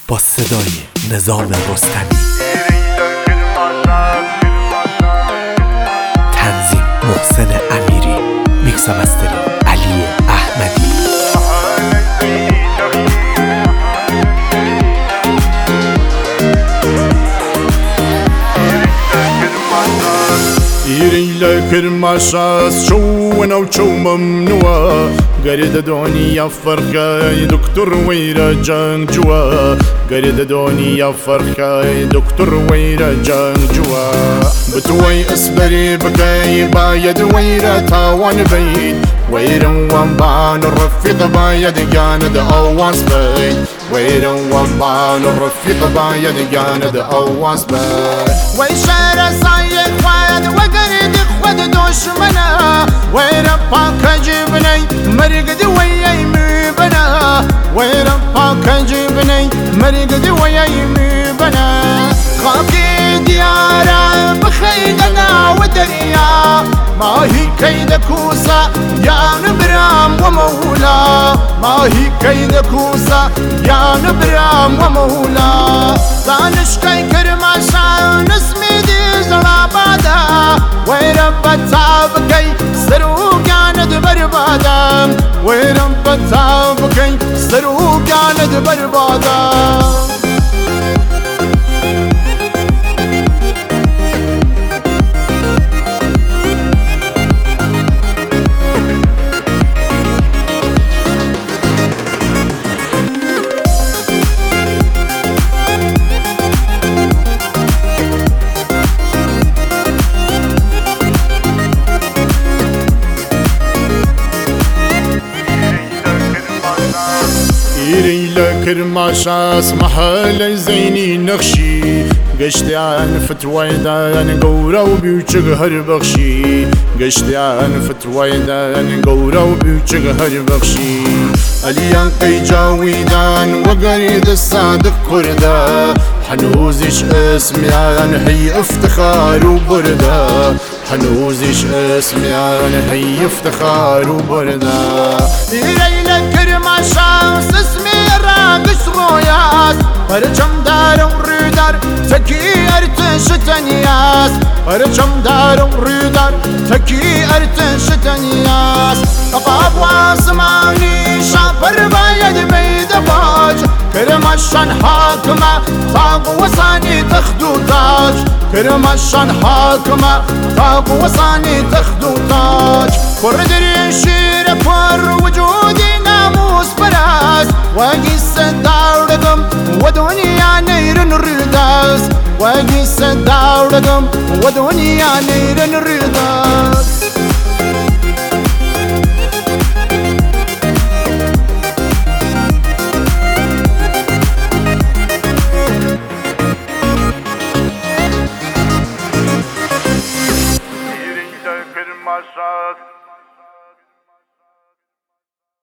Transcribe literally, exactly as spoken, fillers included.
با صدای نظام رستمی، تنظیم محسن امیری، میکس و مسترینگ علی احمدی. يريلا كرماشاس شو انا وشو ممنوع قريد دوني فرخاي دكتور ويرا جان جوا قريد دوني فرخاي دكتور ويرا جان جوا بتوي اسبري بكاي بايد ويرا تاوان بيت ويرا وانبان الرفيق بايد جاند اواس بيت ويرا وانبان الرفيق بايد جاند اواس بيت ويشارة صايد واد وقريد خود دشمنا ويرا باكا جبني مرقد وياي مبنا ويرا باكا جبني مرقد وياي مبنا خاكي ديارا بخيدنا ودريا ما هي كيد كوسا يا نبرام ومولا ما هي كيد كوسا يا نبرام ومولا دانش كي كرماشا نسمي دي زلابادا ويرب بتابكي سروقاند بربادا ويرب بتابكي سروقاند بربادا يريلا كرماشاس محل زيني نخشي قشتي عن فتويدان قورا وبيوچك هربخشي قشتي عن فتويدان قورا وبيوچك هربخشي اليان قي جاويدان وقريد الصادق كردا حنوزش اسمي عن حي افتخار وبردا حنوزش اسمي عن حي افتخار وبردا يريلا كرماشاس اسمي راقش روياس برجم دار وريدار تكي ارتش تنياس برجم دار وريدار تكي ارتش تنياس طباب واسماني شابر بايد بيد باج كرماشان حاكمة طاق وصاني تخدو تاج كرماشان حاكمة طاق وصاني تخدو تاج كردري شير كور وجودي ناموس براس واقي السداردم ودنيا نير الرداس واقي السداردم ودنيا نير الرداس